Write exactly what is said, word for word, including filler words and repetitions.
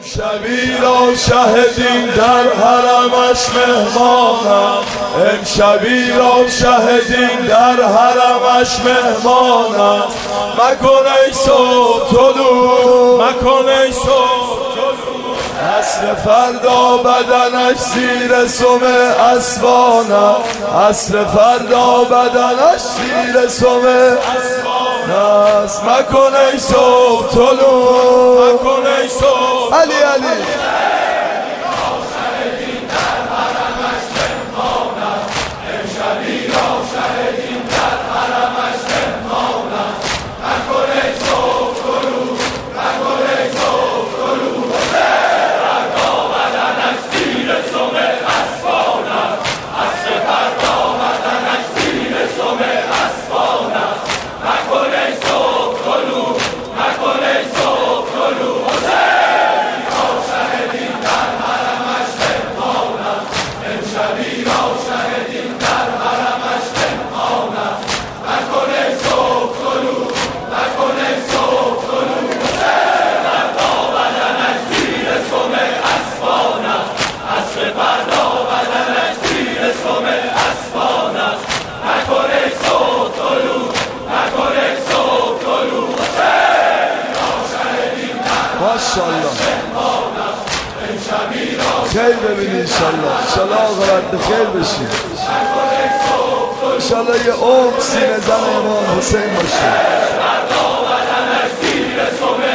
امشبی را شهدین در حرمش مهمانم، امشبی را شهدین در حرمش مهمانم. مکن ای صبح طلوع، مکن ای صبح طلوع، عصر فردا بدنش زیر سم اسبانم، عصر فردا بدنش زیر سم ناس. مکن ای صبح طلوع، مکن ای صبح علی علی ماشاءالله. خیر ببینی انشالله، انشالله آقابت به خیر بشید، انشالله یه عمر سینه زن امام حسین باشید.